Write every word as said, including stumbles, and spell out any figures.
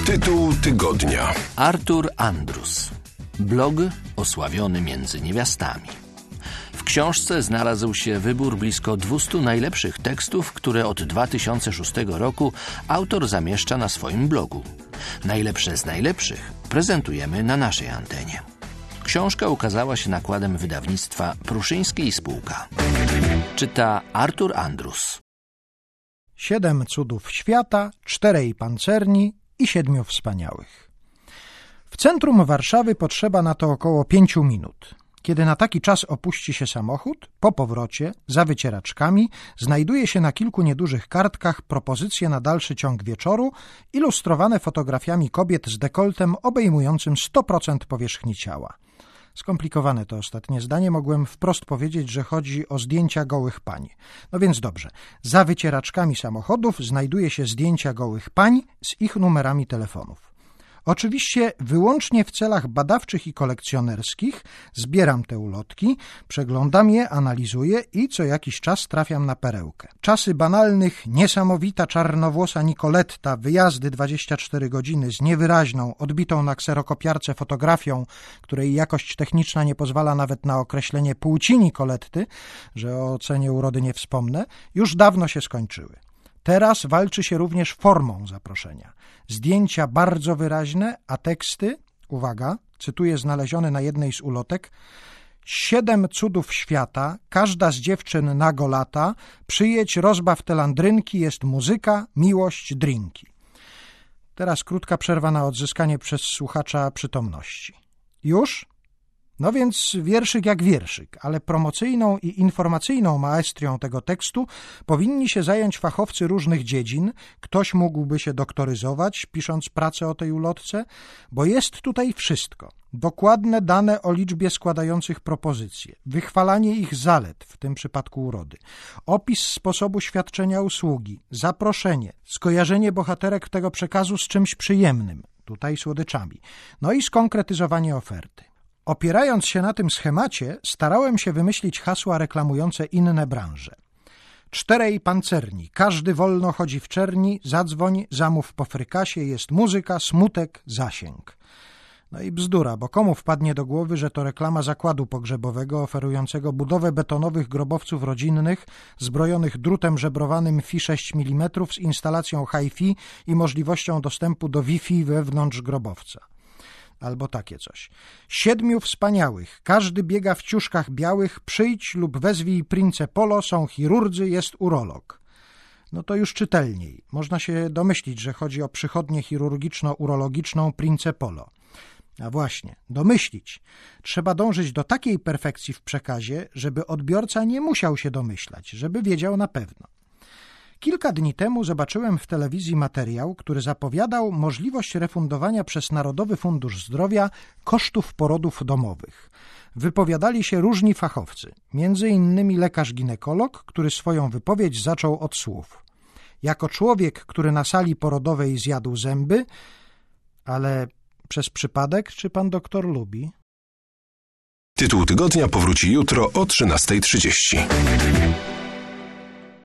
Tytuł tygodnia. Artur Andrus. Blog osławiony między niewiastami. W książce znalazł się wybór blisko dwustu najlepszych tekstów, które od dwa tysiące szóstego roku autor zamieszcza na swoim blogu. Najlepsze z najlepszych prezentujemy na naszej antenie. Książka ukazała się nakładem wydawnictwa Pruszyński i Spółka. Czyta Artur Andrus. Siedem cudów świata, czterej pancerni i siedmiu wspaniałych. W centrum Warszawy potrzeba na to około pięciu minut. Kiedy na taki czas opuści się samochód, po powrocie, za wycieraczkami, znajduje się na kilku niedużych kartkach propozycje na dalszy ciąg wieczoru, ilustrowane fotografiami kobiet z dekoltem obejmującym sto procent powierzchni ciała. Skomplikowane to ostatnie zdanie, mogłem wprost powiedzieć, że chodzi o zdjęcia gołych pań. No więc dobrze, za wycieraczkami samochodów znajduje się zdjęcia gołych pań z ich numerami telefonów. Oczywiście wyłącznie w celach badawczych i kolekcjonerskich zbieram te ulotki, przeglądam je, analizuję i co jakiś czas trafiam na perełkę. Czasy banalnych, niesamowita czarnowłosa Nicoletta, wyjazdy dwadzieścia cztery godziny z niewyraźną, odbitą na kserokopiarce fotografią, której jakość techniczna nie pozwala nawet na określenie płci Nicoletty, że o ocenie urody nie wspomnę, już dawno się skończyły. Teraz walczy się również formą zaproszenia. Zdjęcia bardzo wyraźne, a teksty, uwaga, cytuję znaleziony na jednej z ulotek: siedem cudów świata, każda z dziewczyn nago lata, przyjedź, rozbaw te landrynki, jest muzyka, miłość, drinki. Teraz krótka przerwa na odzyskanie przez słuchacza przytomności. Już? No więc wierszyk jak wierszyk, ale promocyjną i informacyjną maestrią tego tekstu powinni się zająć fachowcy różnych dziedzin. Ktoś mógłby się doktoryzować, pisząc pracę o tej ulotce, bo jest tutaj wszystko. Dokładne dane o liczbie składających propozycje, wychwalanie ich zalet, w tym przypadku urody, opis sposobu świadczenia usługi, zaproszenie, skojarzenie bohaterek tego przekazu z czymś przyjemnym, tutaj słodyczami, no i skonkretyzowanie oferty. Opierając się na tym schemacie, starałem się wymyślić hasła reklamujące inne branże. Czterej pancerni, każdy wolno chodzi w czerni, zadzwoń, zamów po frykasie, jest muzyka, smutek, zasięg. No i bzdura, bo komu wpadnie do głowy, że to reklama zakładu pogrzebowego oferującego budowę betonowych grobowców rodzinnych zbrojonych drutem żebrowanym Fi sześć milimetrów z instalacją Hi-Fi i możliwością dostępu do Wi-Fi wewnątrz grobowca. Albo takie coś. Siedmiu wspaniałych, każdy biega w ciuszkach białych, przyjdź lub wezwij Prince Polo, są chirurdzy, jest urolog. No to już czytelniej. Można się domyślić, że chodzi o przychodnię chirurgiczno-urologiczną Prince Polo. A właśnie, domyślić. Trzeba dążyć do takiej perfekcji w przekazie, żeby odbiorca nie musiał się domyślać, żeby wiedział na pewno. Kilka dni temu zobaczyłem w telewizji materiał, który zapowiadał możliwość refundowania przez Narodowy Fundusz Zdrowia kosztów porodów domowych. Wypowiadali się różni fachowcy, między innymi lekarz-ginekolog, który swoją wypowiedź zaczął od słów: jako człowiek, który na sali porodowej zjadł zęby, ale przez przypadek, czy pan doktor lubi? Tytuł tygodnia powróci jutro o trzynasta trzydzieści.